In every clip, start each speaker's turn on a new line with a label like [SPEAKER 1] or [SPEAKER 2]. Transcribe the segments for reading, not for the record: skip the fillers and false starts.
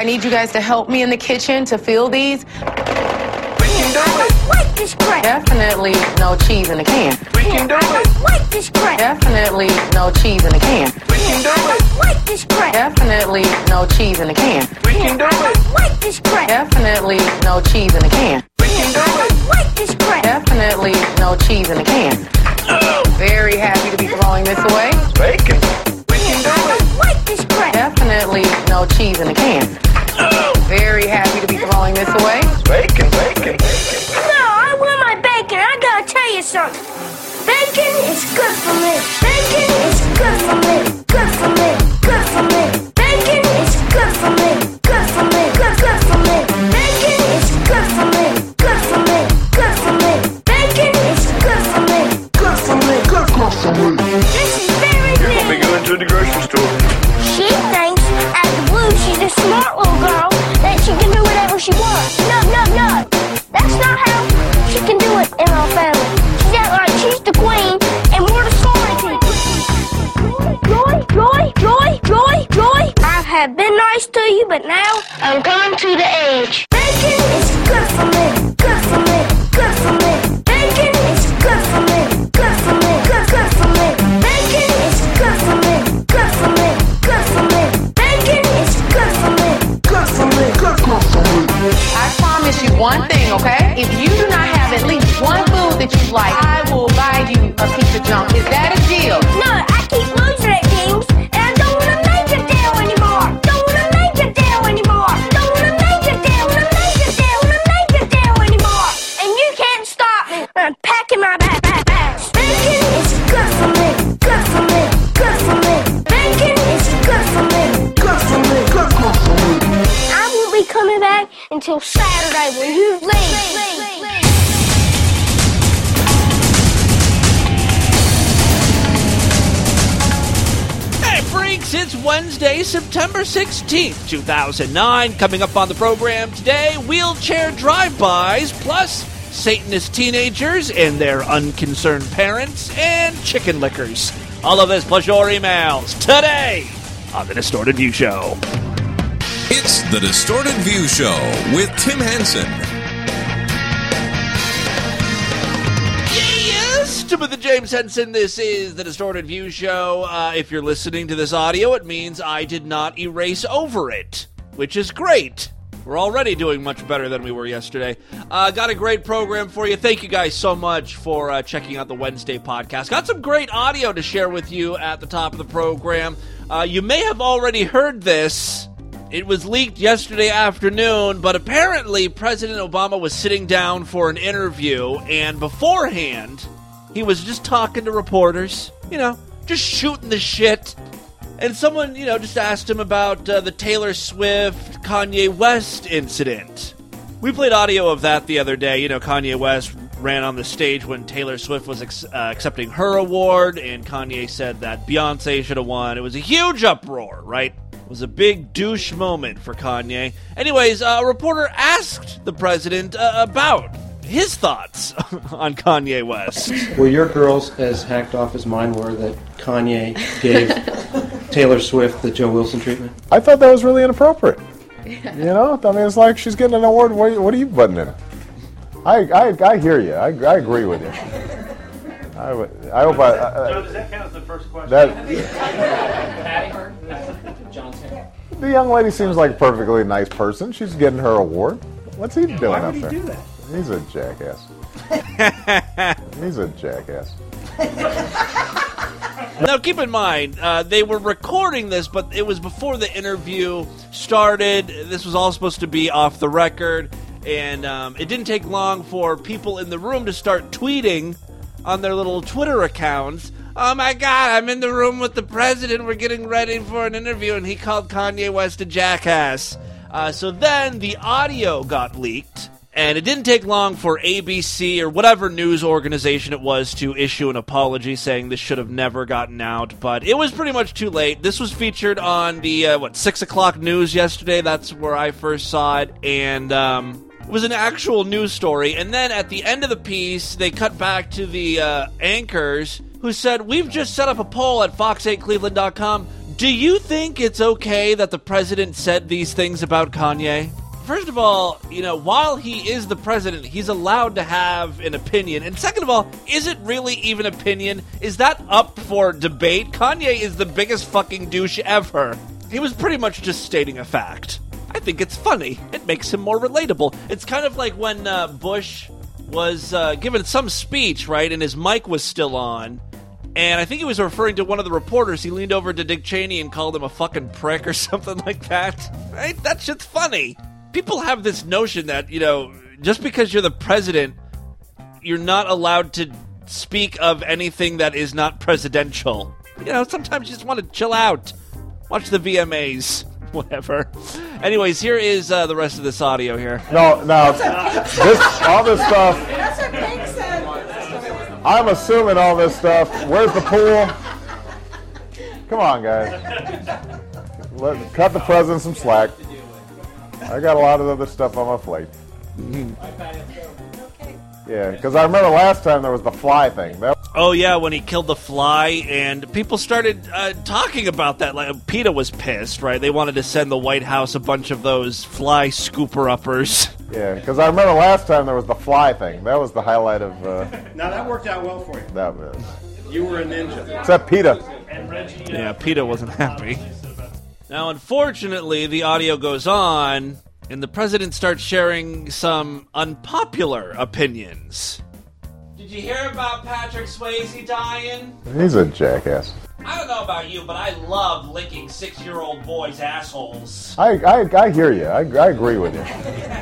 [SPEAKER 1] I need you guys to help me in the kitchen to fill these.
[SPEAKER 2] We can do it.
[SPEAKER 3] I don't like this crap.
[SPEAKER 1] Definitely no cheese in the can.
[SPEAKER 2] We can do
[SPEAKER 3] I
[SPEAKER 2] it.
[SPEAKER 3] don't like this crap.
[SPEAKER 1] Definitely no cheese in the can.
[SPEAKER 2] We can do
[SPEAKER 3] I
[SPEAKER 2] it.
[SPEAKER 3] don't like this crap.
[SPEAKER 1] Definitely no cheese in the can.
[SPEAKER 2] We can do
[SPEAKER 3] I
[SPEAKER 2] it.
[SPEAKER 3] don't like this crap.
[SPEAKER 1] Definitely no cheese in the can.
[SPEAKER 2] We can do
[SPEAKER 3] I
[SPEAKER 2] it.
[SPEAKER 3] don't like this crap.
[SPEAKER 1] Definitely no cheese in the can. Very happy to be throwing this away.
[SPEAKER 2] Bacon. We can
[SPEAKER 3] I
[SPEAKER 2] do it.
[SPEAKER 3] don't like this crap.
[SPEAKER 1] Definitely no cheese in the can. Very happy to be throwing this away.
[SPEAKER 2] Bacon. Bacon. Bacon.
[SPEAKER 3] No, I want my bacon. I gotta tell you something. Bacon is good for me. Bacon is good for me. Good for me. Good for me. Bacon is good for me. Good for me. Good for me. Bacon is good for me. Good for me. Good for me. Bacon is good for me. Good for me. Good for me. This is very
[SPEAKER 2] You're gonna be
[SPEAKER 3] new.
[SPEAKER 2] going to the grocery store.
[SPEAKER 3] She thinks at the Blue she's a smart little girl that she can do whatever she wants. No. That's not how she can do it in our family. She's act like she's the queen and we're the sorry people. Joy. I have been nice to you, but now I'm gone to the edge. Bacon is good for me. Good for me. Good for me. Bacon is good for me. Good for me. Good for me. Bacon is good for me. Good for me. Good for me. Bacon is good for me. Good for me. Good for me.
[SPEAKER 1] I promise you one thing, okay? If you do not have at least one food that you like, I will buy you a piece of junk. Is that a deal?
[SPEAKER 3] No, I keep losing at games, and I don't want to make a deal anymore. Don't want to make a deal anymore. Don't want to make a deal. Want to make a deal. Want to make a deal anymore. And you can't stop me. I'm packing my bags. Bacon is good for me. Good for me. Good for me. Bacon is good for me. Good for me. Good for me. I won't be coming back until Saturday when you leave.
[SPEAKER 4] Hey freaks, it's Wednesday, September 16th, 2009. Coming up on the program today, wheelchair drive-bys, plus Satanist teenagers and their unconcerned parents, and chicken lickers. All of this plus your emails today on The Distorted View Show.
[SPEAKER 5] It's The Distorted View Show with Tim Henson.
[SPEAKER 4] Yes, Timothy James Henson, this is The Distorted View Show. If you're listening to this audio, it means I did not erase over it, which is great. We're already doing much better than we were yesterday. Got a great program for you. Thank you guys so much for checking out the Wednesday podcast. Got some great audio to share with you at the top of the program. You may have already heard this. It was leaked yesterday afternoon, but apparently President Obama was sitting down for an interview, and beforehand, he was just talking to reporters, just shooting the shit. And someone, just asked him about the Taylor Swift, Kanye West incident. We played audio of that the other day. Kanye West ran on the stage when Taylor Swift was accepting her award, and Kanye said that Beyonce should have won. It was a huge uproar, right? It was a big douche moment for Kanye. Anyways, a reporter asked the president about his thoughts on Kanye West.
[SPEAKER 6] Were your girls as hacked off as mine were that Kanye gave Taylor Swift the Joe Wilson treatment?
[SPEAKER 7] I thought that was really inappropriate. It's like she's getting an award. What are you butting in? I hear you. I agree with you. I hope
[SPEAKER 8] Joe, does that count as the first question?
[SPEAKER 7] The young lady seems like a perfectly nice person. She's getting her award. What's he doing up there?
[SPEAKER 8] Why would he do that?
[SPEAKER 7] He's a jackass. He's a jackass.
[SPEAKER 4] Now, keep in mind, they were recording this, but it was before the interview started. This was all supposed to be off the record, and it didn't take long for people in the room to start tweeting on their little Twitter accounts. Oh my God, I'm in the room with the president. We're getting ready for an interview, and he called Kanye West a jackass. So then the audio got leaked. And it didn't take long for ABC or whatever news organization it was to issue an apology saying this should have never gotten out. But it was pretty much too late. This was featured on the, 6 o'clock news yesterday. That's where I first saw it. And it was an actual news story. And then at the end of the piece, they cut back to the anchors who said, we've just set up a poll at fox8cleveland.com. Do you think it's okay that the president said these things about Kanye? First of all, while he is the president, he's allowed to have an opinion. And second of all, is it really even opinion? Is that up for debate? Kanye is the biggest fucking douche ever. He was pretty much just stating a fact. I think it's funny. It makes him more relatable. It's kind of like when Bush was given some speech, right, and his mic was still on. And I think he was referring to one of the reporters. He leaned over to Dick Cheney and called him a fucking prick or something like that. Right? That shit's funny. People have this notion that, just because you're the president, you're not allowed to speak of anything that is not presidential. Sometimes you just want to chill out. Watch the VMAs. Whatever. Anyways, here is the rest of this audio here.
[SPEAKER 7] No, all this stuff.
[SPEAKER 9] That's what Pink said.
[SPEAKER 7] I'm assuming all this stuff. Where's the pool? Come on, guys. Cut the president some slack. I got a lot of other stuff on my plate. Yeah, because I remember last time there was the fly thing.
[SPEAKER 4] Oh, yeah, when he killed the fly, and people started talking about that. Like, PETA was pissed, right? They wanted to send the White House a bunch of those fly scooper-uppers.
[SPEAKER 7] Yeah, because I remember last time there was the fly thing. That was the highlight of...
[SPEAKER 8] Now, that worked out well for you.
[SPEAKER 7] That was...
[SPEAKER 8] You were a ninja.
[SPEAKER 7] Except PETA.
[SPEAKER 4] Yeah, PETA wasn't happy. Now, unfortunately, the audio goes on, and the president starts sharing some unpopular opinions. Did you hear about Patrick Swayze dying?
[SPEAKER 7] He's a jackass.
[SPEAKER 4] I don't know about you, but I love licking 6-year-old boys' assholes.
[SPEAKER 7] I hear you. I agree with you.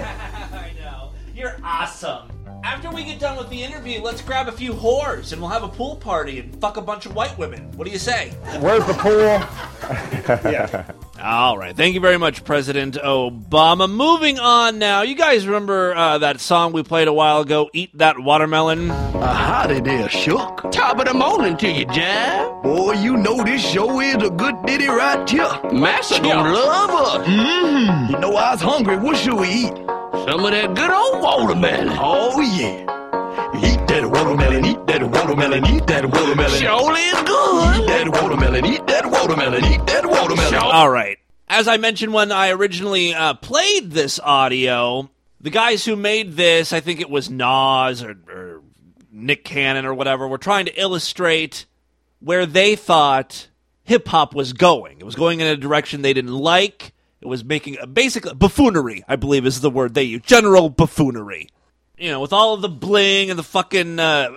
[SPEAKER 4] I know. You're awesome. After we get done with the interview, let's grab a few whores, and we'll have a pool party and fuck a bunch of white women. What do you say?
[SPEAKER 7] Where's the pool?
[SPEAKER 4] Yeah. All right. Thank you very much, President Obama. Moving on now. You guys remember that song we played a while ago, Eat That Watermelon?
[SPEAKER 10] Howdy there, Shook. Top of the morning to you, Jam. Boy, you know this show is a good ditty right here. Master gonna love us. You know I was hungry. What should we eat? Some of that good old watermelon. Oh, yeah. Eat that watermelon, eat that watermelon, eat that watermelon. Surely is good. Eat that watermelon, eat that watermelon, eat that watermelon.
[SPEAKER 4] All right. As I mentioned when I originally played this audio, the guys who made this, I think it was Nas or Nick Cannon or whatever, were trying to illustrate where they thought hip-hop was going. It was going in a direction they didn't like. It was making basically buffoonery, I believe is the word they use. General buffoonery. With all of the bling and the fucking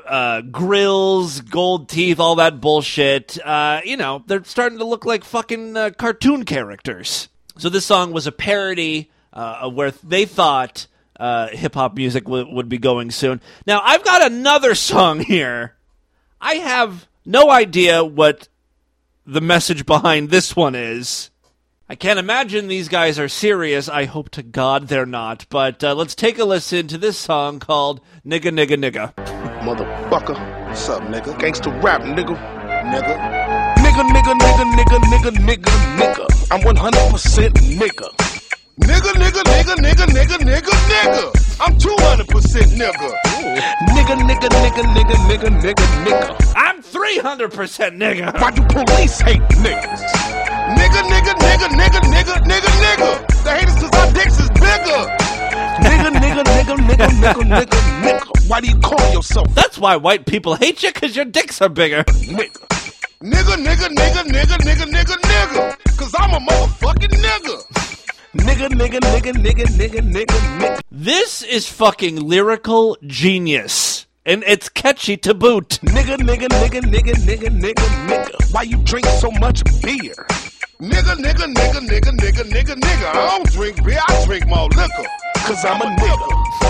[SPEAKER 4] grills, gold teeth, all that bullshit, they're starting to look like fucking cartoon characters. So this song was a parody of where they thought hip-hop music would be going soon. Now, I've got another song here. I have no idea what the message behind this one is. I can't imagine these guys are serious. I hope to God they're not. But let's take a listen to this song called Nigga Nigga Nigga.
[SPEAKER 10] Motherfucker. What's up, nigga? Gangsta rap, nigga. Nigga. Nigga, nigga, nigga, nigga, nigga, nigga, nigga. I'm 100% nigga. Nigga, nigga, nigga, nigga, nigga, nigga, nigga. I'm 200% nigga. Nigga, nigga, nigga, nigga, nigga, nigga, nigga.
[SPEAKER 4] I'm 300% nigga.
[SPEAKER 10] Why do police hate niggas? Nigga, nigga, nigga, nigga, nigga, nigga, nigga. They hate us cause our dicks is bigger. Nigga, nigga, nigga, nigga, nigga, nigga, nigga. Why do you call yourself?
[SPEAKER 4] That's why white people hate you, cause your dicks are bigger.
[SPEAKER 10] Nigga. Nigga, nigga, nigga, nigga, nigga, nigga, nigga. Cause I'm a motherfucking nigga. Nigga, nigga, nigga, nigga, nigga, nigga, nigga.
[SPEAKER 4] This is fucking lyrical genius. And it's catchy to boot.
[SPEAKER 10] Nigga, nigga, nigga, nigga, nigga, nigga, nigga. Why you drink so much beer? Nigga, nigga, nigga, nigga, nigga, nigga, nigga. I don't drink beer, I drink more liquor. Cause I'm a nigga.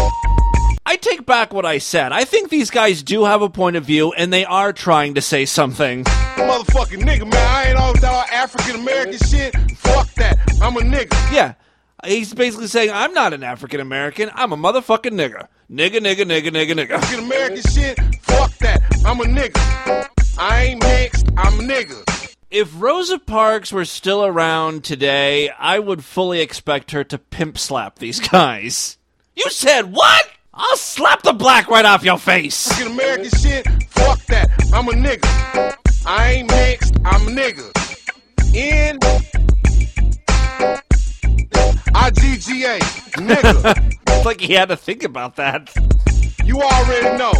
[SPEAKER 4] I take back what I said. I think these guys do have a point of view, and they are trying to say something.
[SPEAKER 10] Motherfucking nigga, man. I ain't all that African-American shit. Fuck that. I'm a nigga.
[SPEAKER 4] Yeah. He's basically saying, I'm not an African-American. I'm a motherfucking nigga. Nigga, nigga, nigga, nigga, nigga.
[SPEAKER 10] African-American shit. Fuck that. I'm a nigga. I ain't mixed. I'm a nigga.
[SPEAKER 4] If Rosa Parks were still around today, I would fully expect her to pimp slap these guys. You said what? I'll slap the black right off your face.
[SPEAKER 10] African American shit, fuck that. I'm a nigga. I ain't mixed, I'm a nigga.
[SPEAKER 9] N-I-G-G-A, nigga.
[SPEAKER 4] It's like he had to think about that.
[SPEAKER 9] You already know.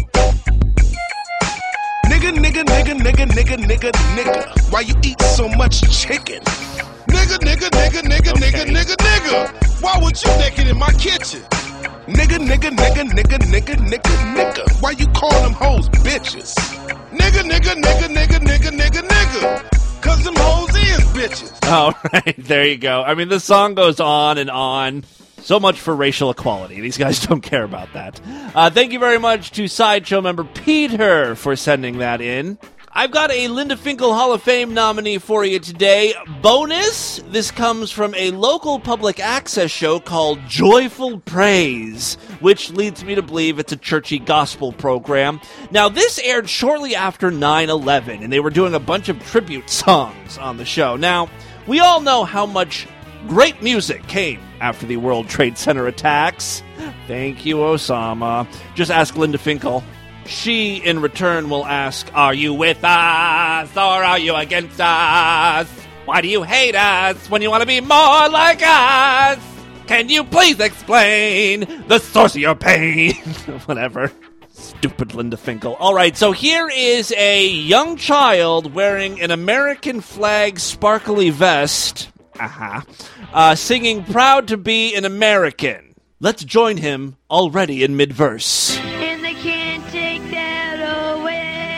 [SPEAKER 10] Nigga, nigga, nigga, nigga, nigga, nigga, nigga. Why you eat so much chicken?
[SPEAKER 9] Nigga, nigga, nigga, nigga, nigga, nigga, nigga. Why would you naked in my kitchen?
[SPEAKER 10] Nigga, nigga, nigga, nigga, nigga, nigga, nigga. Why you call them hoes bitches?
[SPEAKER 9] Nigga, nigga, nigga, nigga, nigga, nigga, nigga. Cause them hoes is bitches.
[SPEAKER 4] All right, there you go. I mean, the song goes on and on. So much for racial equality. These guys don't care about that. Thank you very much to Sideshow member Peter for sending that in. I've got a Linda Finkel Hall of Fame nominee for you today. Bonus, this comes from a local public access show called Joyful Praise, which leads me to believe it's a churchy gospel program. Now, this aired shortly after 9/11, and they were doing a bunch of tribute songs on the show. Now, we all know how much great music came after the World Trade Center attacks. Thank you, Osama. Just ask Linda Finkel. She, in return, will ask, are you with us or are you against us? Why do you hate us when you want to be more like us? Can you please explain the source of your pain? Whatever. Stupid Linda Finkel. All right, so here is a young child wearing an American flag sparkly vest, singing Proud to Be an American. Let's join him already in mid-verse.
[SPEAKER 3] And they can't take that away.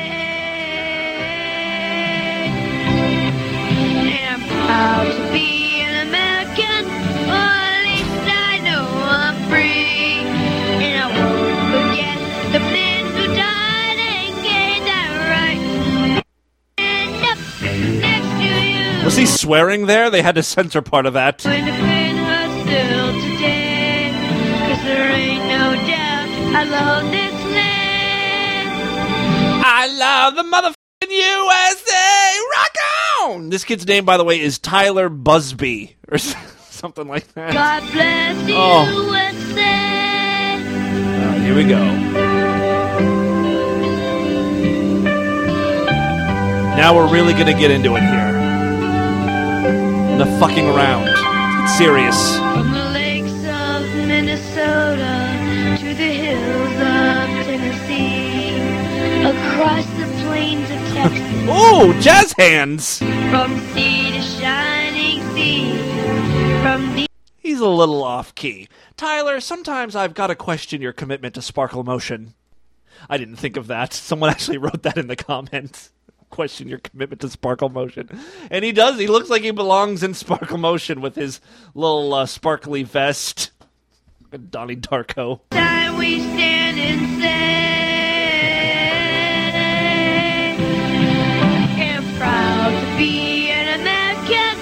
[SPEAKER 3] And I'm proud to be an American, or at least I know I'm free. And I won't forget the men who died and gave that right. And up next to you.
[SPEAKER 4] Was he swearing there? They had to censor part of that.
[SPEAKER 3] When the friend her still today, 'cause there ain't no doubt I love this land.
[SPEAKER 4] I love the motherfucking USA! Rock on! This kid's name, by the way, is Tyler Busby, or something like that.
[SPEAKER 3] God bless the
[SPEAKER 4] Oh.
[SPEAKER 3] USA.
[SPEAKER 4] Here we go. Now we're really gonna get into it here. No fucking around. It's serious.
[SPEAKER 3] From the lakes of Minnesota to the hills of Tennessee, across the plains of Texas,
[SPEAKER 4] Ooh, jazz hands!
[SPEAKER 3] from sea to shining sea, from the
[SPEAKER 4] He's a little off-key. Tyler, sometimes I've got to question your commitment to Sparkle Motion. I didn't think of that. Someone actually wrote that in the comments. Question your commitment to Sparkle Motion. And he does. He looks like he belongs in Sparkle Motion with his little sparkly vest. Donnie Darko.
[SPEAKER 3] time we stand and say, I'm proud to be an American.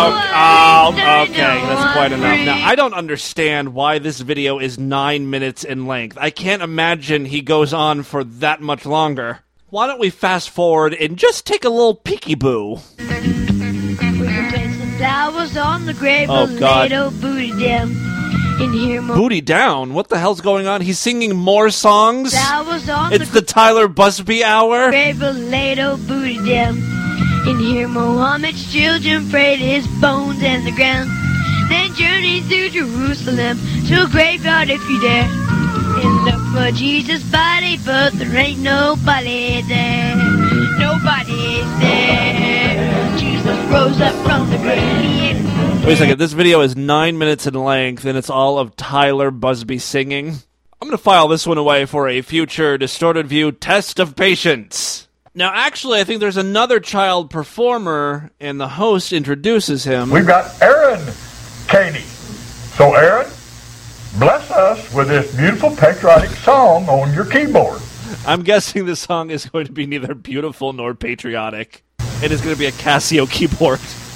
[SPEAKER 4] Okay, that's quite enough. Now, I don't understand why this video is 9 minutes in length. I can't imagine he goes on for that much longer. Why don't we fast forward and just take a little peekaboo?
[SPEAKER 3] We can place some flowers on the grave
[SPEAKER 4] Oh,
[SPEAKER 3] of
[SPEAKER 4] God.
[SPEAKER 3] little booty down. And hear more
[SPEAKER 4] Booty down? What the hell's going on? He's singing more songs?
[SPEAKER 3] flowers on
[SPEAKER 4] It's the Tyler Busby hour?
[SPEAKER 3] grave of little booty down. And hear Muhammad's children pray to his bones and the ground. Then journey through Jerusalem to a graveyard if you dare. And look for Jesus' body, but there ain't nobody there. Nobody's there. Jesus rose up from the grave.
[SPEAKER 4] Wait a second, this video is 9 minutes in length, and it's all of Tyler Busby singing. I'm going to file this one away for a future Distorted View test of patience. Now, actually, I think there's another child performer, and the host introduces him.
[SPEAKER 11] We've got Aaron Caney. So, Aaron, bless us with this beautiful patriotic song on your keyboard.
[SPEAKER 4] I'm guessing this song is going to be neither beautiful nor patriotic. It is going to be a Casio keyboard.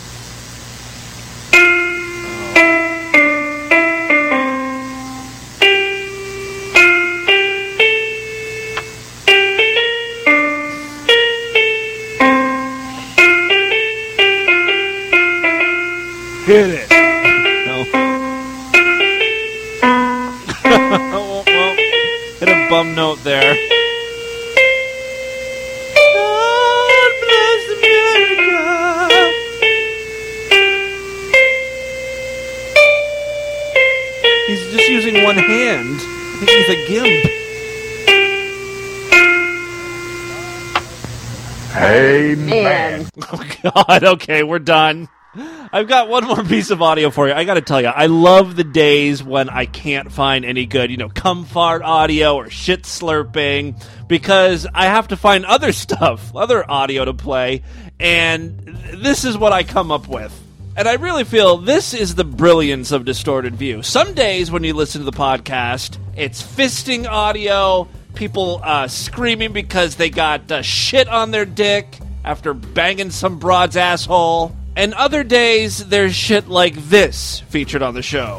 [SPEAKER 4] Hit it. No. Well, hit a bum note there. God bless America. He's just using one hand. I think he's a gimp.
[SPEAKER 11] Hey, man.
[SPEAKER 4] Oh, God. Okay, we're done. I've got one more piece of audio for you. I got to tell you, I love the days when I can't find any good, cum fart audio or shit slurping, because I have to find other stuff, other audio to play, and this is what I come up with. And I really feel this is the brilliance of Distorted View. Some days when you listen to the podcast, it's fisting audio, people screaming because they got shit on their dick after banging some broad's asshole. And other days, there's shit like this featured on the show.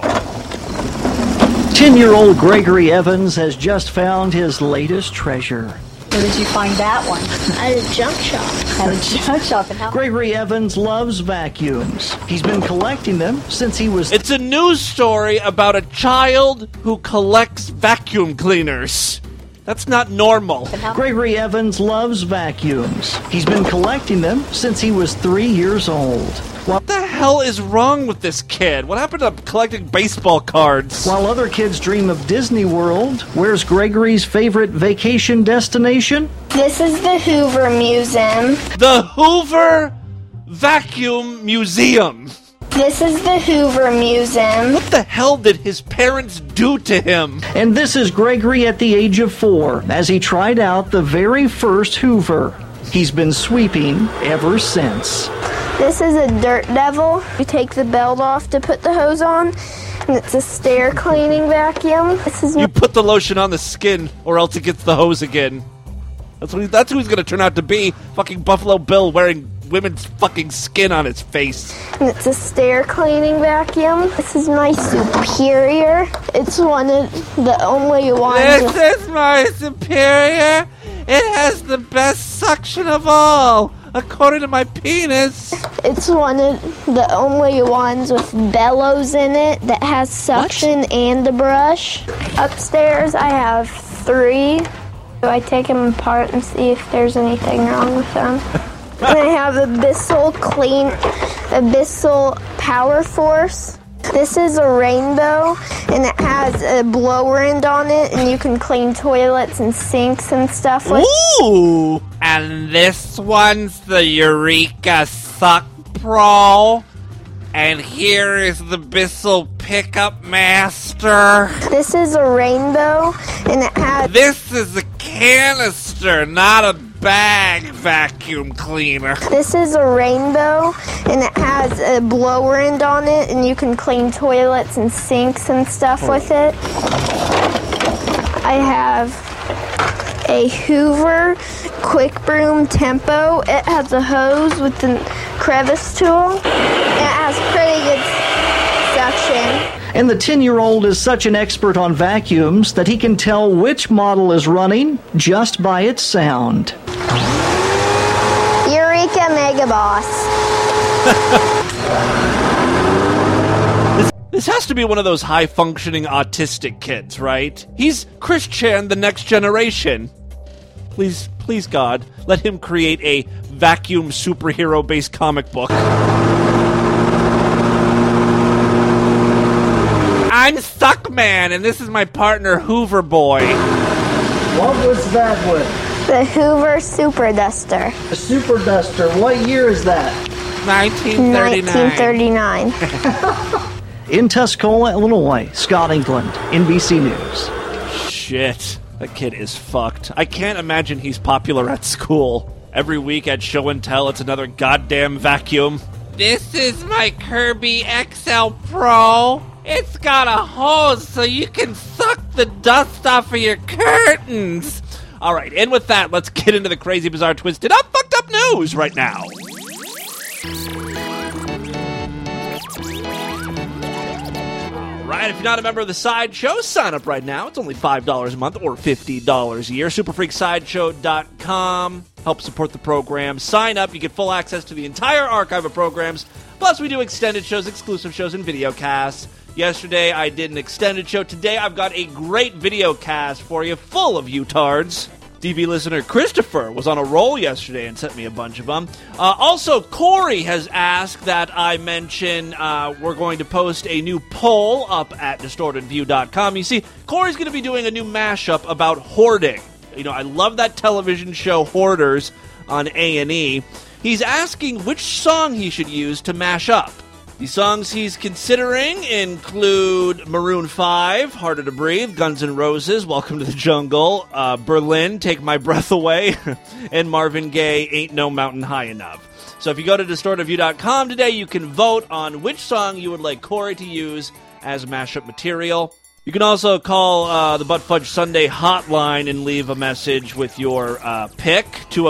[SPEAKER 12] 10-year-old Gregory Evans has just found his latest treasure.
[SPEAKER 13] Where did you find that one?
[SPEAKER 3] At a junk shop.
[SPEAKER 13] At a junk shop. And how?
[SPEAKER 12] Gregory Evans loves vacuums. He's been collecting them since he was...
[SPEAKER 4] It's a news story about a child who collects vacuum cleaners. That's not normal.
[SPEAKER 12] Gregory Evans loves vacuums. He's been collecting them since he was 3 years old.
[SPEAKER 4] What the hell is wrong with this kid? What happened to collecting baseball cards?
[SPEAKER 12] While other kids dream of Disney World, where's Gregory's favorite vacation destination?
[SPEAKER 3] This is the Hoover Museum.
[SPEAKER 4] The Hoover Vacuum Museum.
[SPEAKER 3] This is the Hoover Museum.
[SPEAKER 4] What the hell did his parents do to him?
[SPEAKER 12] And this is Gregory at the age of 4, as he tried out the very first Hoover. He's been sweeping ever since.
[SPEAKER 3] This is a Dirt Devil. You take the belt off to put the hose on, and it's a stair cleaning vacuum.
[SPEAKER 4] You put the lotion on the skin, or else it gets the hose again. That's who he's going to turn out to be. Fucking Buffalo Bill wearing women's fucking skin on his face.
[SPEAKER 3] And it's a stair cleaning vacuum. This is my Superior. It's one of the only ones.
[SPEAKER 4] This is my Superior. It has the best suction of all, according to my penis.
[SPEAKER 3] It's one of the only ones with bellows in it that has suction and a brush. Upstairs, I have 3. So I take them apart and see if there's anything wrong with them. And I have Abyssal Power Force. This is a rainbow, and it has a blower end on it, and you can clean toilets and sinks and stuff with.
[SPEAKER 4] Ooh! And this one's the Eureka Suck Pro. And here is the Bissell Pickup Master.
[SPEAKER 3] This is a rainbow, and it has...
[SPEAKER 4] This is a canister, not a bag vacuum cleaner.
[SPEAKER 3] This is a rainbow, and it has a blower end on it, and you can clean toilets and sinks and stuff with it. I have a Hoover Quick Broom Tempo. It has a hose with the crevice tool. It has pretty good suction.
[SPEAKER 12] And the 10-year-old is such an expert on vacuums that he can tell which model is running just by its sound.
[SPEAKER 3] Eureka Mega Boss.
[SPEAKER 4] This has to be one of those high-functioning autistic kids, right? He's Christian, the next generation. Please, God, let him create a vacuum superhero-based comic book. I'm Suckman, and this is my partner, Hoover Boy.
[SPEAKER 12] What was that with?
[SPEAKER 3] The Hoover Super Duster.
[SPEAKER 12] A Super Duster. What year is that?
[SPEAKER 3] 1939.
[SPEAKER 12] In Tuscola, Illinois, Scott England, NBC News.
[SPEAKER 4] Shit. That kid is fucked. I can't imagine he's popular at school. Every week at Show and Tell, it's another goddamn vacuum. This is my Kirby XL Pro. It's got a hose so you can suck the dust off of your curtains. All right, and with that, let's get into the crazy, bizarre, twisted up, fucked up news right now. Right, if you're not a member of the Sideshow, sign up right now. It's only $5 a month or $50 a year. SuperFreakSideshow.com. Help support the program. Sign up. You get full access to the entire archive of programs. Plus, we do extended shows, exclusive shows, and video casts. Yesterday, I did an extended show. Today, I've got a great video cast for you, full of U-tards. DV listener Christopher was on a roll yesterday and sent me a bunch of them. Also, Corey has asked that I mention we're going to post a new poll up at DistortedView.com. You see, Corey's going to be doing a new mashup about hoarding. You know, I love that television show Hoarders on A&E. He's asking which song he should use to mash up. The songs he's considering include Maroon 5, Harder to Breathe, Guns N' Roses, Welcome to the Jungle, Berlin, Take My Breath Away, and Marvin Gaye, Ain't No Mountain High Enough. So if you go to DistortedView.com today, you can vote on which song you would like Corey to use as mashup material. You can also call the Butt Fudge Sunday hotline and leave a message with your pick,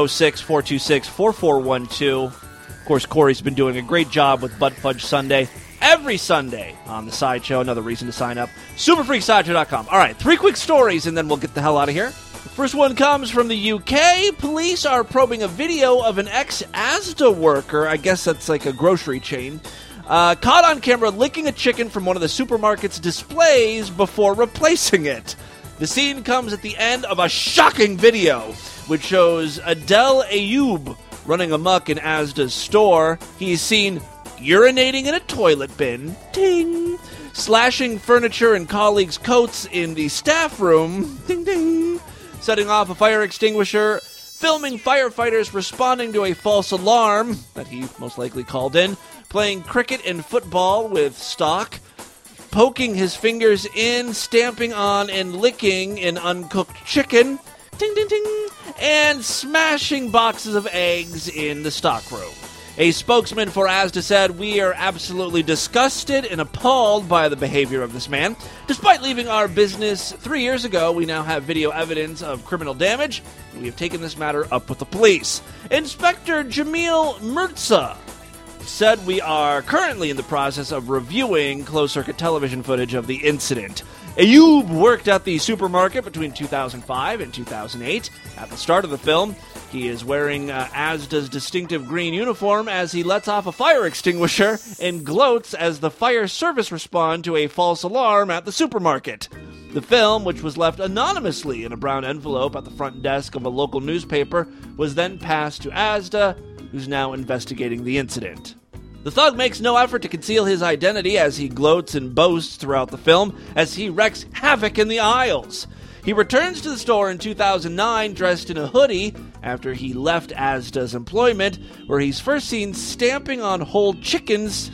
[SPEAKER 4] 206-426-4412. Of course, Corey's been doing a great job with Butt Fudge Sunday every Sunday on the Sideshow. Another reason to sign up. Superfreaksideshow.com. All right, 3 quick stories, and then we'll get the hell out of here. The first one comes from the UK. Police are probing a video of an ex-Asda worker, I guess that's like a grocery chain, caught on camera licking a chicken from one of the supermarket's displays before replacing it. The scene comes at the end of a shocking video, which shows Adel Ayoub running amok in Asda's store. He's seen urinating in a toilet bin, ting, slashing furniture and colleagues' coats in the staff room, ding ding, setting off a fire extinguisher, filming firefighters responding to a false alarm that he most likely called in, playing cricket and football with stock, poking his fingers in, stamping on and licking an uncooked chicken, ting, ting, ting, and smashing boxes of eggs in the stockroom. A spokesman for Asda said, "We are absolutely disgusted and appalled by the behavior of this man. Despite leaving our business 3 years ago, we now have video evidence of criminal damage, and we have taken this matter up with the police." Inspector Jamil Mirza said, "We are currently in the process of reviewing closed-circuit television footage of the incident." Ayoub worked at the supermarket between 2005 and 2008. At the start of the film, he is wearing Asda's distinctive green uniform as he lets off a fire extinguisher and gloats as the fire service respond to a false alarm at the supermarket. The film, which was left anonymously in a brown envelope at the front desk of a local newspaper, was then passed to Asda, who's now investigating the incident. The thug makes no effort to conceal his identity as he gloats and boasts throughout the film as he wreaks havoc in the aisles. He returns to the store in 2009 dressed in a hoodie after he left Asda's employment, where he's first seen stamping on whole chickens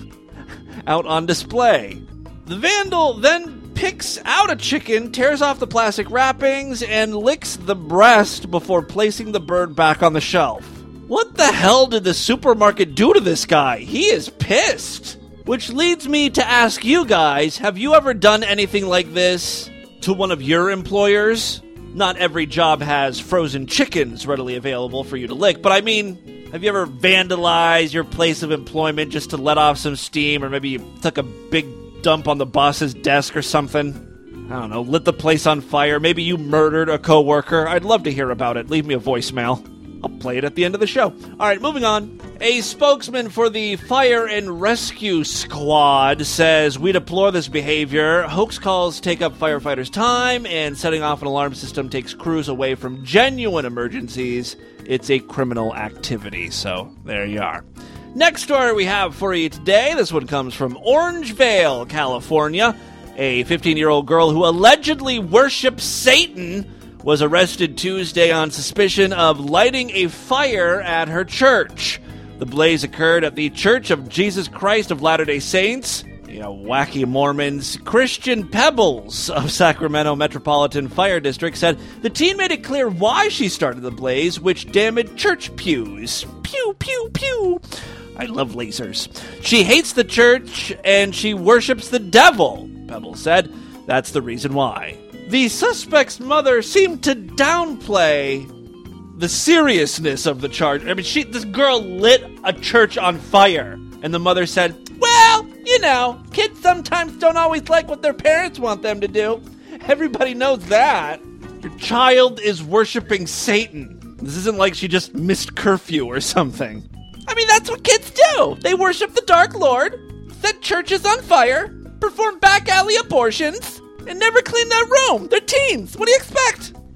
[SPEAKER 4] out on display. The vandal then picks out a chicken, tears off the plastic wrappings, and licks the breast before placing the bird back on the shelf. What the hell did the supermarket do to this guy? He is pissed. Which leads me to ask you guys, have you ever done anything like this to one of your employers? Not every job has frozen chickens readily available for you to lick, but I mean, have you ever vandalized your place of employment just to let off some steam, or maybe you took a big dump on the boss's desk or something? I don't know, lit the place on fire, maybe you murdered a coworker. I'd love to hear about it. Leave me a voicemail. I'll play it at the end of the show. All right, moving on. A spokesman for the Fire and Rescue Squad says, "We deplore this behavior. Hoax calls take up firefighters' time, and setting off an alarm system takes crews away from genuine emergencies. It's a criminal activity." So, there you are. Next story we have for you today. This one comes from Orangevale, California. A 15-year-old girl who allegedly worships Satan was arrested Tuesday on suspicion of lighting a fire at her church. The blaze occurred at the Church of Jesus Christ of Latter-day Saints, wacky Mormons. Christian Pebbles of Sacramento Metropolitan Fire District said the teen made it clear why she started the blaze, which damaged church pews. Pew, pew, pew. I love lasers. She hates the church and she worships the devil, Pebbles said. That's the reason why. The suspect's mother seemed to downplay the seriousness of the charge. I mean, this girl lit a church on fire, and the mother said, "Well, kids sometimes don't always like what their parents want them to do. Everybody knows that. Your child is worshiping Satan. This isn't like she just missed curfew or something. I mean, that's what kids do. They worship the Dark Lord, set churches on fire, perform back alley abortions, and never clean their room. They're teens. What do you expect?"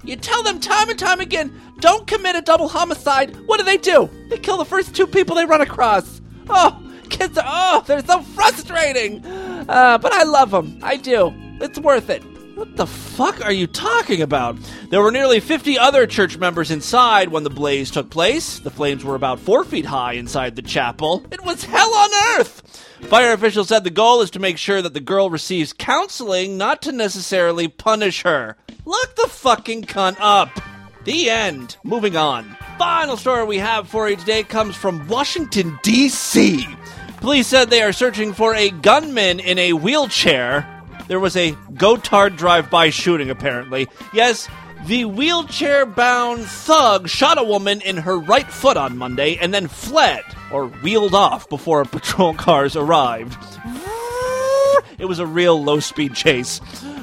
[SPEAKER 4] You tell them time and time again, don't commit a double homicide. What do? They kill the first 2 people they run across. Oh, kids they're so frustrating. But I love them. I do. It's worth it. What the fuck are you talking about? There were nearly 50 other church members inside when the blaze took place. The flames were about 4 feet high inside the chapel. It was hell on earth! Fire officials said the goal is to make sure that the girl receives counseling, not to necessarily punish her. Lock the fucking cunt up! The end. Moving on. Final story we have for you today comes from Washington, D.C. Police said they are searching for a gunman in a wheelchair. There was a Gotard drive-by shooting, apparently. Yes, the wheelchair-bound thug shot a woman in her right foot on Monday and then fled, or wheeled off, before patrol cars arrived. It was a real low-speed chase.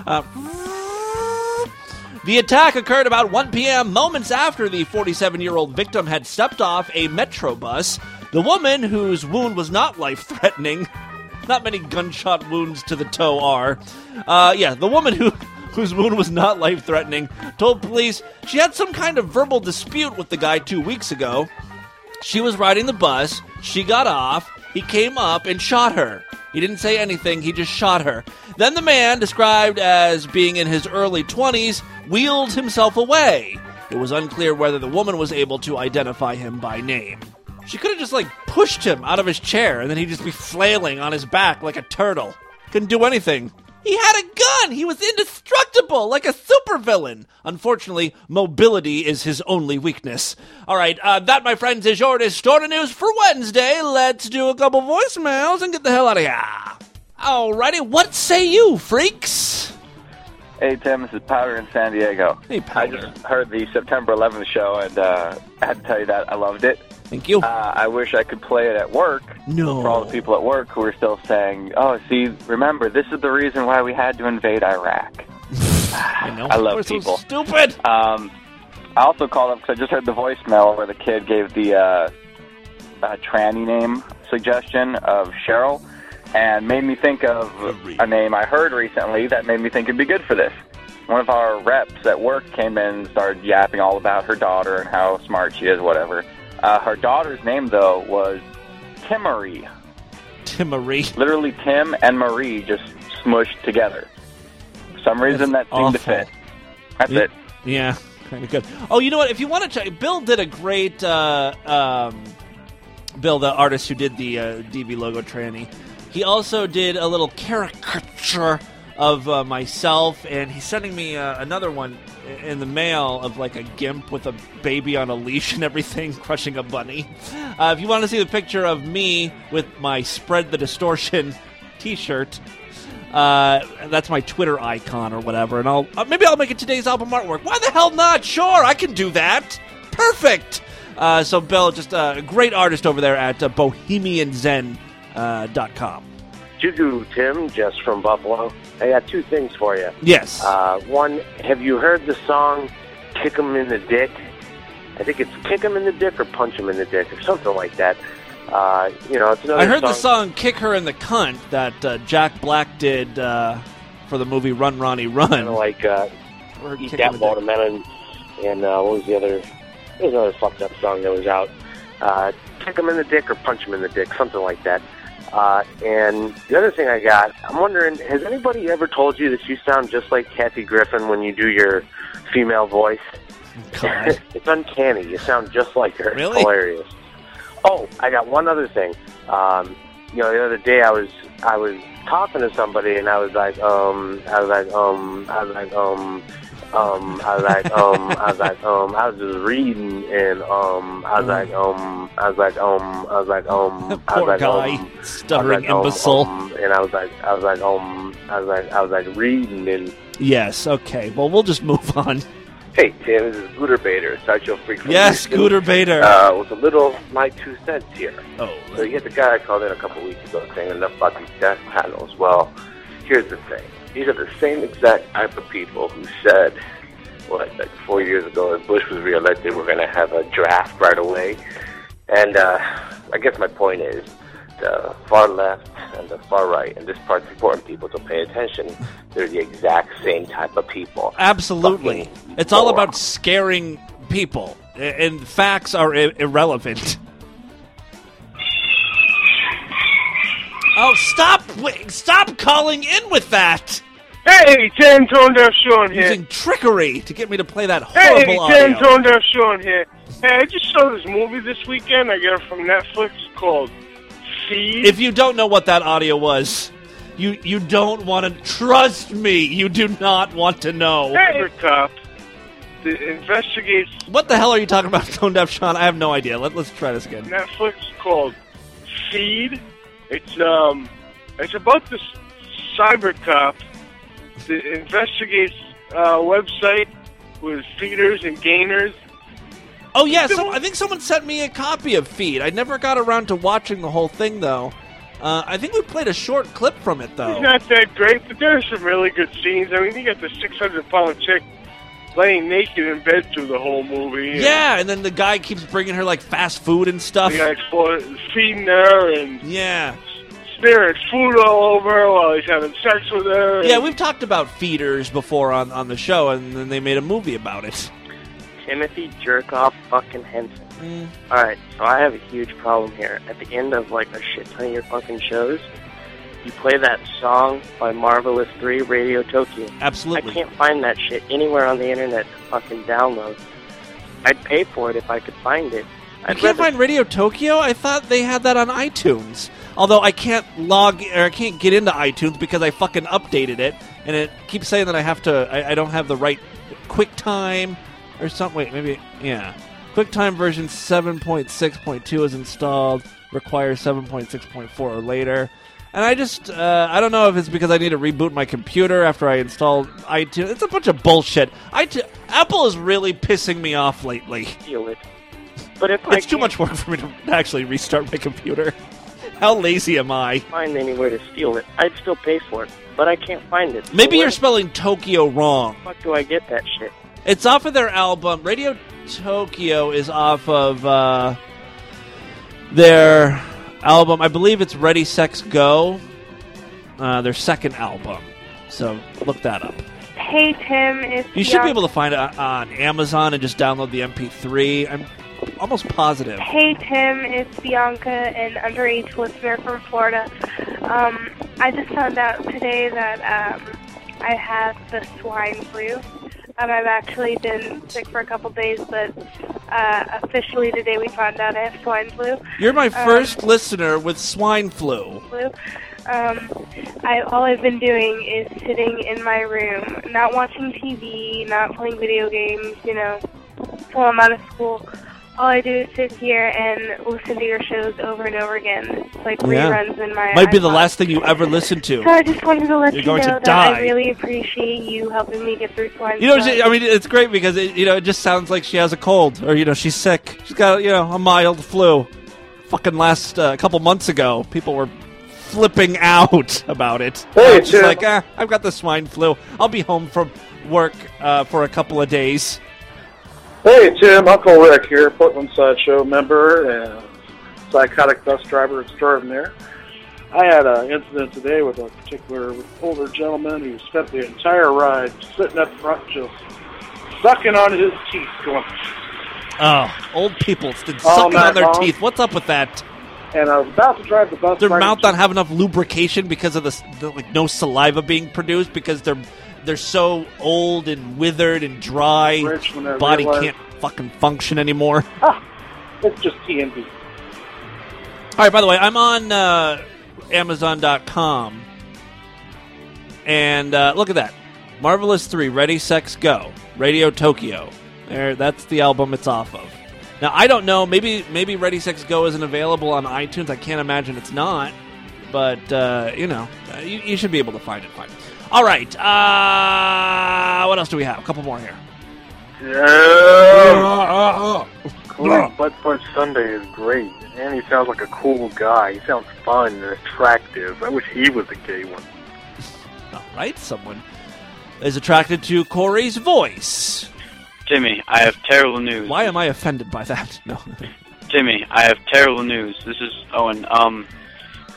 [SPEAKER 4] The attack occurred about 1 p.m., moments after the 47-year-old victim had stepped off a Metro bus. The woman, whose wound was not life-threatening... Not many gunshot wounds to the toe are. The woman whose wound was not life-threatening told police she had some kind of verbal dispute with the guy 2 weeks ago. She was riding the bus. She got off. He came up and shot her. He didn't say anything. He just shot her. Then the man, described as being in his early 20s, wheeled himself away. It was unclear whether the woman was able to identify him by name. She could have just, pushed him out of his chair, and then he'd just be flailing on his back like a turtle. Couldn't do anything. He had a gun! He was indestructible, like a supervillain! Unfortunately, mobility is his only weakness. All right, that, my friends, is your Distorted News for Wednesday. Let's do a couple voicemails and get the hell out of here. Alrighty, what say you, freaks?
[SPEAKER 14] Hey, Tim, this is Powder in San Diego.
[SPEAKER 4] Hey, Powder.
[SPEAKER 14] I just heard the September 11th show, and I had to tell you that I loved it.
[SPEAKER 4] Thank you.
[SPEAKER 14] I wish I could play it at work.
[SPEAKER 4] No.
[SPEAKER 14] For all the people at work who are still saying, oh, see, remember, this is the reason why we had to invade Iraq.
[SPEAKER 4] I know.
[SPEAKER 14] I love
[SPEAKER 4] We're
[SPEAKER 14] people.
[SPEAKER 4] So stupid.
[SPEAKER 14] I also called up because I just heard the voicemail where the kid gave the tranny name suggestion of Cheryl, and made me think of a name I heard recently that made me think it'd be good for this. One of our reps at work came in and started yapping all about her daughter and how smart she is, whatever. Her daughter's name, though, was Timmarie.
[SPEAKER 4] Timmarie.
[SPEAKER 14] Literally Tim and Marie just smushed together. For some reason, that seemed to fit. That's it.
[SPEAKER 4] Yeah, kind of good. Oh, you know what? If you want to check, Bill did a great, Bill, the artist who did the DV logo tranny, he also did a little caricature of myself, and he's sending me another one in the mail of like a gimp with a baby on a leash and everything crushing a bunny. If you want to see the picture of me with my Spread the Distortion t-shirt, that's my Twitter icon or whatever, and maybe I'll make it today's album artwork. Why the hell not? Sure, I can do that. Perfect. So Bill, just a great artist over there at bohemianzen.com.
[SPEAKER 15] Juju Tim, just from Buffalo. I got 2 things for you.
[SPEAKER 4] Yes.
[SPEAKER 15] One, have you heard the song Kick 'em in the Dick? I think it's Kick 'em in the Dick or Punch 'em in the Dick or something like that. It's another
[SPEAKER 4] I heard
[SPEAKER 15] song.
[SPEAKER 4] the song Kick Her in the Cunt that Jack Black did for the movie Run, Ronnie, Run.
[SPEAKER 15] Kind of like Eat That Watermelon, and what was the other? There was another fucked up song that was out. Kick 'em in the Dick or Punch 'em in the Dick, something like that. And the other thing I got, I'm wondering, has anybody ever told you that you sound just like Kathy Griffin when you do your female voice?
[SPEAKER 4] God.
[SPEAKER 15] It's uncanny. You sound just like her.
[SPEAKER 4] Really?
[SPEAKER 15] It's hilarious. Oh, I got one other thing. The other day I was talking to somebody and I was just reading and
[SPEAKER 4] Poor guy, stuttering imbecile.
[SPEAKER 15] And I was reading and.
[SPEAKER 4] Yes, okay. Well, we'll just move on.
[SPEAKER 15] Hey, Tim, this is Scooter Bader, Sideshow Freak from
[SPEAKER 4] Yes,
[SPEAKER 15] Houston.
[SPEAKER 4] Scooter Bader.
[SPEAKER 15] With a little my 2 cents here.
[SPEAKER 4] Oh.
[SPEAKER 15] So you get the guy I called in a couple weeks ago saying enough about these death panels. Well, here's the thing. These are the same exact type of people who said, like 4 years ago, as Bush was reelected, we're going to have a draft right away. And I guess my point is, the far left and the far right, and this part's important, people, to pay attention. They're the exact same type of people.
[SPEAKER 4] Absolutely. It's all about scaring people, and facts are irrelevant. Oh, stop calling in with that!
[SPEAKER 16] Hey, Tim, Tone Deaf Sean here.
[SPEAKER 4] Using trickery to get me to play that horrible audio.
[SPEAKER 16] Hey, Tim, Tone Deaf Sean here. Hey, I just saw this movie this weekend. I got it from Netflix called Feed.
[SPEAKER 4] If you don't know what that audio was, you don't want to trust me. You do not want to know.
[SPEAKER 16] Hey, cop. The investigates.
[SPEAKER 4] What the hell are you talking about, Tone Deaf Sean? I have no idea. Let's try this again.
[SPEAKER 16] Netflix called Feed. It's about this cyber cop that investigates a website with feeders and gainers.
[SPEAKER 4] Oh, yeah, I think someone sent me a copy of Feed. I never got around to watching the whole thing, though. I think we played a short clip from it, though.
[SPEAKER 16] It's not that great, but there's some really good scenes. I mean, you got the 600-pound chick laying naked in bed through the whole movie.
[SPEAKER 4] Yeah, and then the guy keeps bringing her, like, fast food and stuff.
[SPEAKER 16] The guy's feeding her and...
[SPEAKER 4] Yeah.
[SPEAKER 16] Smearing food all over her while he's having sex with her.
[SPEAKER 4] Yeah, we've talked about feeders before on the show, and then they made a movie about it.
[SPEAKER 15] Timothy Jerkoff fucking Henson. Alright, so I have a huge problem here. At the end of, like, a shit ton of your fucking shows, you play that song by Marvelous 3, Radio Tokyo.
[SPEAKER 4] Absolutely.
[SPEAKER 15] I can't find that shit anywhere on the internet to fucking download. I'd pay for it if I could find it.
[SPEAKER 4] You can't find Radio Tokyo? I thought they had that on iTunes. Although I can't I can't get into iTunes because I fucking updated it, and it keeps saying that I don't have the right QuickTime or something. Wait, maybe, yeah. QuickTime version 7.6.2 is installed, requires 7.6.4 or later. And I just, I don't know if it's because I need to reboot my computer after I installed iTunes. It's a bunch of bullshit. Apple is really pissing me off lately.
[SPEAKER 15] Steal it. But if
[SPEAKER 4] it's too much work for me to actually restart my computer. How lazy am I?
[SPEAKER 15] Find anywhere to steal it, I'd still pay for it, but I can't find it.
[SPEAKER 4] Maybe you're spelling Tokyo wrong.
[SPEAKER 15] How the fuck do I get that shit?
[SPEAKER 4] It's off of their album. Radio Tokyo is off of their album. I believe it's Ready, Sex, Go. Their second album. So look that up.
[SPEAKER 17] Hey, Tim. It's
[SPEAKER 4] You should be able to find it on Amazon and just download the MP3. I'm almost positive.
[SPEAKER 17] Hey, Tim. It's Bianca, an underage listener from Florida. I just found out today that I have the swine flu. I've actually been sick for a couple days, but officially today we found out I have swine flu.
[SPEAKER 4] You're my first listener with swine flu.
[SPEAKER 17] All I've been doing is sitting in my room, not watching TV, not playing video games, while I'm out of school. All I do is sit here and listen to your shows over and over again. It's like reruns in my
[SPEAKER 4] Might be the
[SPEAKER 17] iPod.
[SPEAKER 4] last thing you ever listen to.
[SPEAKER 17] So I just wanted to let
[SPEAKER 4] You're
[SPEAKER 17] you
[SPEAKER 4] going
[SPEAKER 17] know
[SPEAKER 4] to
[SPEAKER 17] that I
[SPEAKER 4] die.
[SPEAKER 17] really appreciate you helping me get through swine flu.
[SPEAKER 4] It's great because it just sounds like she has a cold or she's sick. She's got a mild flu. Fucking last couple months ago, people were flipping out about it.
[SPEAKER 6] Hey,
[SPEAKER 4] It's
[SPEAKER 6] Tim.
[SPEAKER 4] like, I've got the swine flu. I'll be home from work for a couple of days.
[SPEAKER 6] Hey, Tim, Uncle Rick here, Portland Sideshow member and psychotic bus driver extraordinaire. I had an incident today with a particular older gentleman who spent the entire ride sitting up front just sucking on his teeth going...
[SPEAKER 4] Oh, old people sucking
[SPEAKER 6] All
[SPEAKER 4] on
[SPEAKER 6] night
[SPEAKER 4] their
[SPEAKER 6] long.
[SPEAKER 4] teeth. What's up with that?
[SPEAKER 6] And I was about to drive the bus...
[SPEAKER 4] Their
[SPEAKER 6] right
[SPEAKER 4] mouth
[SPEAKER 6] into-
[SPEAKER 4] don't have enough lubrication because of no saliva being produced because they're so old and withered and dry.
[SPEAKER 6] Rich when I
[SPEAKER 4] Body
[SPEAKER 6] realized-
[SPEAKER 4] can't fucking function anymore.
[SPEAKER 6] It's just TNT.
[SPEAKER 4] All right, by the way, I'm on Amazon.com. And look at that. Marvelous 3, Ready, Sex, Go. Radio Tokyo. That's the album it's off of. Now, I don't know. Maybe Ready, Sex, Go isn't available on iTunes. I can't imagine it's not. But, you should be able to find it. Fine. All right. What else do we have? A couple more here.
[SPEAKER 18] Yeah. Cool Butt Punch Sunday is great. And he sounds like a cool guy. He sounds fun and attractive. I wish he was a gay one.
[SPEAKER 4] All right. Someone is attracted to Corey's voice.
[SPEAKER 19] Jimmy, I have terrible news.
[SPEAKER 4] Why am I offended by that? No.
[SPEAKER 19] Jimmy, I have terrible news. This is Owen.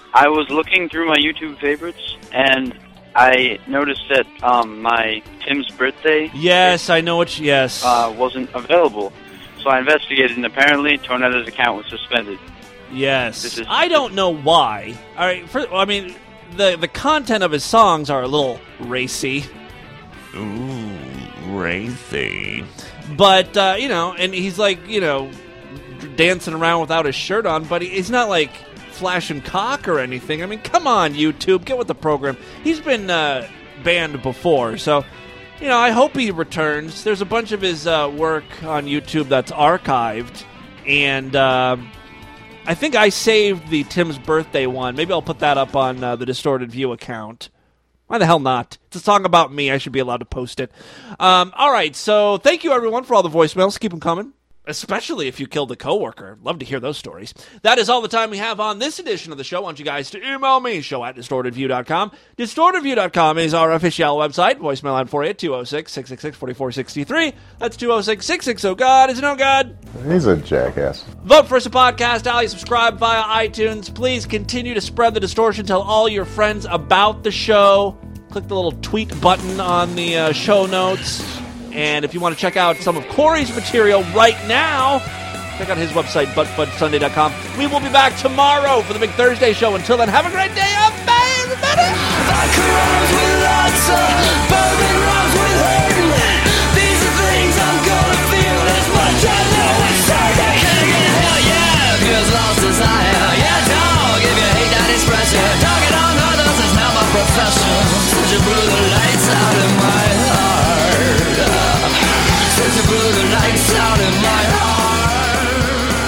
[SPEAKER 19] I was looking through my YouTube favorites, and I noticed that my Tim's birthday...
[SPEAKER 4] Yes, I know what... Yes.
[SPEAKER 19] ...wasn't available. So I investigated, and apparently Tornado's account was suspended.
[SPEAKER 4] Yes. I don't know why. All right, the content of his songs are a little racy.
[SPEAKER 5] Ooh, racy.
[SPEAKER 4] But, and he's like, dancing around without his shirt on, but he's not like flashing cock or anything. I mean, come on, YouTube, get with the program. He's been banned before, so, I hope he returns. There's a bunch of his work on YouTube that's archived, and I think I saved the Tim's birthday one. Maybe I'll put that up on the Distorted View account. Why the hell not? It's a song about me. I should be allowed to post it. All right, so thank you, everyone, for all the voicemails. Keep them coming, especially if you killed a coworker. Love to hear those stories. That is all the time we have on this edition of the show. I want you guys to email me, show@distortedview.com. Distortedview.com is our official website. Voicemail line for you, 206-666-4463. That's 206-660-GOD. Is it no God?
[SPEAKER 7] He's a jackass.
[SPEAKER 4] Vote for us a podcast alley. Subscribe via iTunes. Please continue to spread the distortion. Tell all your friends about the show. Click the little tweet button on the show notes. And if you want to check out some of Corey's material right now, check out his website, buttfudsunday.com. We will be back tomorrow for the Big Thursday show. Until then, have a great day. Bye, everybody.
[SPEAKER 10] Vodka rhymes with lots of bourbon rhymes with hurting. These are things I'm gonna feel as much I know it's certain. Can I get a hell yeah if you're as lost as I am? Yeah, dog, if you hate that expression. Talking on others is now my profession. Since you blew the lights out in my heart. Since you blew the lights out in my heart.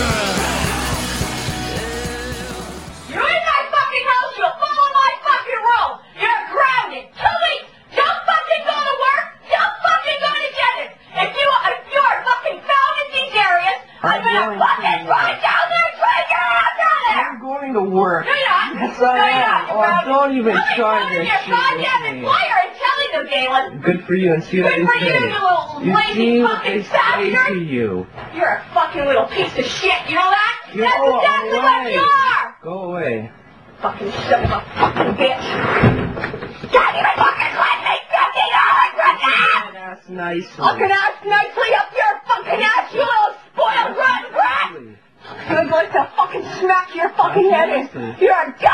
[SPEAKER 3] You're in my fucking house, you'll follow my fucking rule. You're grounded. 2 weeks. Don't fucking go to work. Don't fucking go to dentist. If you are fucking found in these areas, I'm gonna fucking run down there and try to get out down there.
[SPEAKER 20] I'm going to work.
[SPEAKER 3] No, you're not.
[SPEAKER 20] Yes, I am. Oh, don't even try this
[SPEAKER 3] You're
[SPEAKER 20] shit
[SPEAKER 3] goddamn
[SPEAKER 20] with me.
[SPEAKER 3] employer and telling them, Galen.
[SPEAKER 20] Good for you, and see what
[SPEAKER 3] Good
[SPEAKER 20] they
[SPEAKER 3] for you,
[SPEAKER 20] say.
[SPEAKER 3] you little
[SPEAKER 20] You
[SPEAKER 3] lazy
[SPEAKER 20] see what
[SPEAKER 3] fucking
[SPEAKER 20] they say
[SPEAKER 3] bastard.
[SPEAKER 20] to you.
[SPEAKER 3] You're a fucking little piece of shit, you know that?
[SPEAKER 20] Go
[SPEAKER 3] That's exactly what
[SPEAKER 20] away.
[SPEAKER 3] you are!
[SPEAKER 20] Go away.
[SPEAKER 3] Fucking son of a fucking bitch! God, you fucking let me fucking for that!
[SPEAKER 20] That's nice.
[SPEAKER 3] Fucking ass nicely up your fucking ass, you little spoiled rotten brat! I'm going to fucking smack your fucking head in. You're a